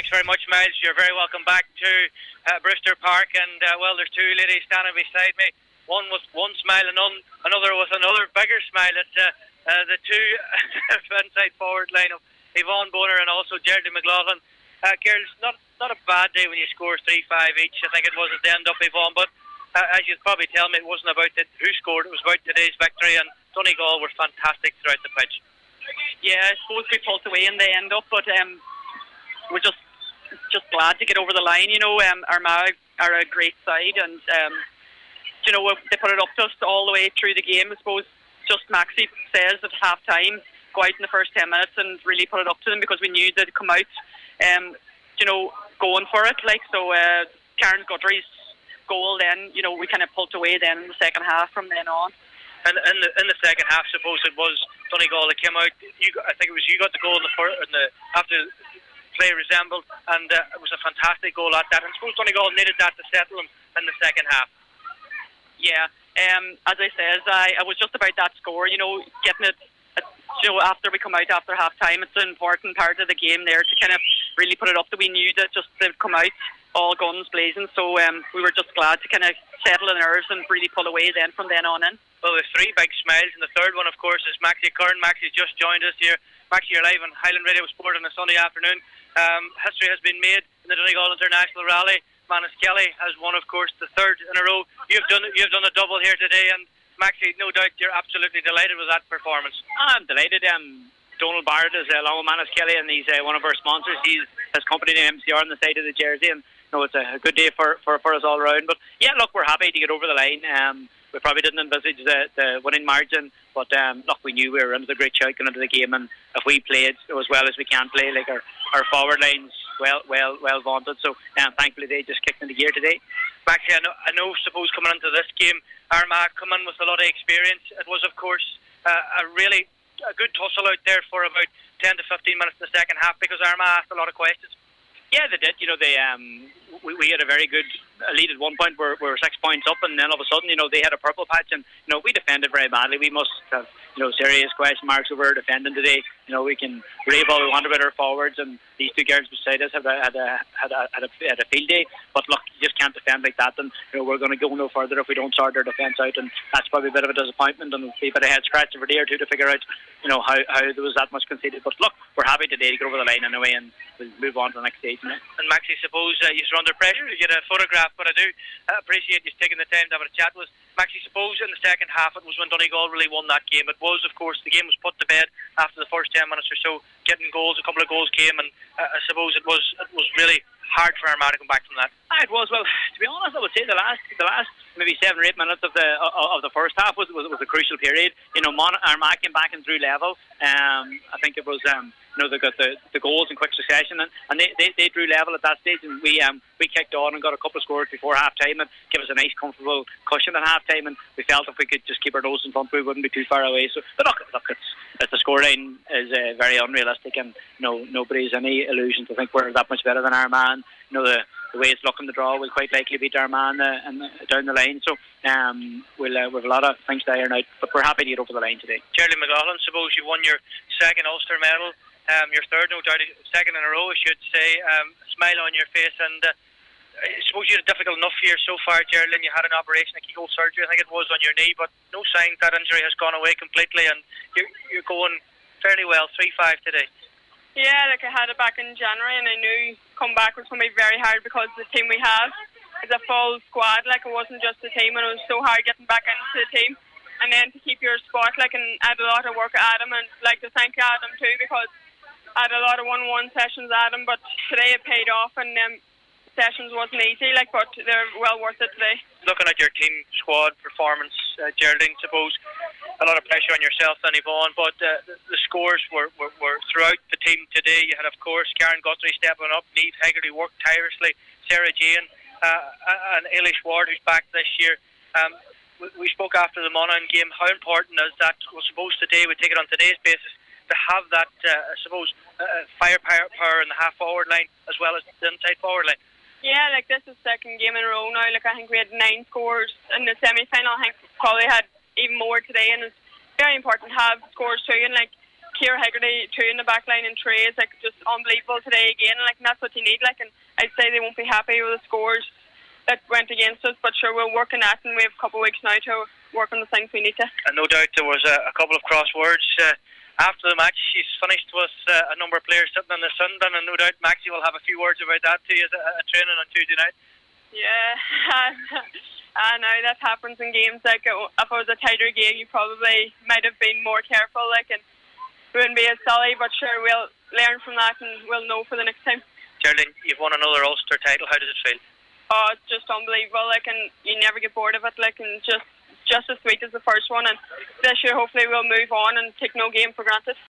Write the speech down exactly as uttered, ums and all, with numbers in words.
thanks very much, Miles. You're very welcome back to uh, Brewster Park. And, uh, well, there's two ladies standing beside me. One with one smile and un- another with another bigger smile. It's uh, uh, the two inside forward line of Yvonne Boner and also Geraldine McLaughlin. Uh, girls, not not a bad day when you score three five each. I think it was at the end up, Yvonne. But uh, as you'd probably tell me, it wasn't about the, who scored. It was about today's victory. And Donegal were fantastic throughout the pitch. Yeah, I suppose we pulled away in the end up, but um, we're just just glad to get over the line. You know, um, Armagh are a great side, and um, you know they put it up to us all the way through the game. I suppose just Maxie says at half time, go out in the first ten minutes and really put it up to them because we knew they'd come out, um, you know, going for it. Like so, uh, Karen Guttery's goal. Then you know we kind of pulled away then in the second half from then on. And in the in the second half, suppose it was Donegal that came out. You, I think it was you got the goal in the, first, in the after play resembled, and uh, it was a fantastic goal at that. And I suppose Donegal needed that to settle them in the second half. Yeah, um, as I said, I, I was just about that score. You know, getting it. At, you know, after we come out after half time, it's an important part of the game there to kind of really put it up that we knew that just they'd come out all guns blazing. So um, we were just glad to kind of settle the nerves and really pull away then from then on in. Well, there's three big smiles, and the third one, of course, is Maxie Curran. Maxie's just joined us here. Maxie, you're live on Highland Radio Sport on a Sunday afternoon. Um, history has been made in the Donegal International Rally. Manus Kelly has won, of course, the third in a row. You've done you've done a double here today, and Maxie, no doubt you're absolutely delighted with that performance. I'm delighted. Um, Donald Barrett is uh, along with Manus Kelly, and he's uh, one of our sponsors. He's his company name M C R on the side of the jersey, and you know, it's a good day for, for, for us all around. But yeah, look, we're happy to get over the line. Um, we probably didn't envisage the, the winning margin, but um, look, we knew we were into the great shout going into the game, and if we played as well as we can play, like our, our forward line's well well well vaunted, so um, thankfully they just kicked into gear today. Maxie, I know, I know suppose coming into this game, Armagh come in with a lot of experience. It was, of course, uh, a really a good tussle out there for about ten to fifteen minutes in the second half because Armagh asked a lot of questions. Yeah, they did. You know, they um, we, we had a very good lead at one point. We're, we were six points up, and then all of a sudden, you know, they had a purple patch, and you know, we defended very badly. We must have, you know, serious question marks over our defending today. You know, we can rave all we want about our forwards, and these two girls beside us had a had a had a had a, had a field day. But look, you just can't defend like that, and you know, we're going to go no further if we don't sort our defence out, and that's probably a bit of a disappointment, and it'll be a bit of head scratch over there too to figure out, you know, how how there was that much conceded. But look, we're happy today to get over the line anyway, and we'll move on to the next stage now. And Maxie, suppose uh, you're under pressure to get a photograph, but I do uh, appreciate you taking the time to have a chat with us. Maxie, suppose in the second half it was when Donegal really won that game. It was, of course, the game was put to bed after the first ten minutes or so, getting goals. A couple of goals came, and uh, I suppose it was it was really hard for Armagh to come back from that. Ah, it was. Well, to be honest, I would say the last the last maybe seven or eight minutes of the of, of the first half was, was was a crucial period. You know, Mon- Armagh came back and drew level. Um, I think it was. Um, You know, they got the, the goals in quick succession, and, and they, they, they drew level at that stage, and we um we kicked on and got a couple of scores before half time and gave us a nice comfortable cushion at half time, and we felt if we could just keep our nose in front we wouldn't be too far away. So but look, look it's, it's the scoreline is uh, very unrealistic, and you know, nobody's any illusion to think we're that much better than Armagh. You know, the the way it's looking, the draw will quite likely beat Armagh uh, and uh, down the line, so um we'll uh, we've a lot of things to iron out, but we're happy to get over the line today. Geraldine McLaughlin, suppose you won your second Ulster medal. Um, your third, no doubt, second in a row, I should say. Um, smile on your face, and uh, I suppose you had a difficult enough year so far, Geraldine. You had an operation, a keyhole surgery, I think it was, on your knee, but no sign that injury has gone away completely, and you're, you're going fairly well, three five today. Yeah, like I had it back in January, and I knew come back was going to be very hard because the team we have is a full squad. Like, it wasn't just the team, and it was so hard getting back into the team. And then to keep your spot, like, and I had a lot of work at Adam, and like to thank Adam too, because I had a lot of one-on-one sessions at him, but today it paid off, and um, sessions wasn't easy, like, but they're well worth it today. Looking at your team squad performance, uh, Geraldine, suppose a lot of pressure on yourself and Yvonne, but uh, the, the scores were, were, were throughout the team today. You had, of course, Karen Guthrie stepping up, Niamh Hegarty worked tirelessly, Sarah Jane, uh, and Eilish Ward, who's back this year. Um, we, we spoke after the Monaghan game, how important is that? Well, suppose today, we take it on today's basis, to have that, uh, I suppose, uh, firepower power in the half forward line as well as the inside forward line. Yeah, like this is the second game in a row now. Like I think we had nine scores in the semi-final. I think probably had even more today, and it's very important to have scores too. And like Ciara Hegarty too in the back line, and Trey is like just unbelievable today again. Like, and that's what you need. Like, and I'd say they won't be happy with the scores that went against us, but sure, we'll work on that, and we have a couple of weeks now to work on the things we need to. And no doubt there was a, a couple of crosswords uh, after the match. She's finished with uh, a number of players sitting in the sun, and no doubt Maxie will have a few words about that to you as a, a training on Tuesday night. Yeah, I know that happens in games. Like, if it was a tighter game, you probably might have been more careful, like, and we wouldn't be as silly, but sure, we'll learn from that and we'll know for the next time. Geraldine, you've won another Ulster title. How does it feel? Oh, it's just unbelievable, like, and you never get bored of it, like, and just just as sweet as the first one, and this year hopefully we'll move on and take no game for granted.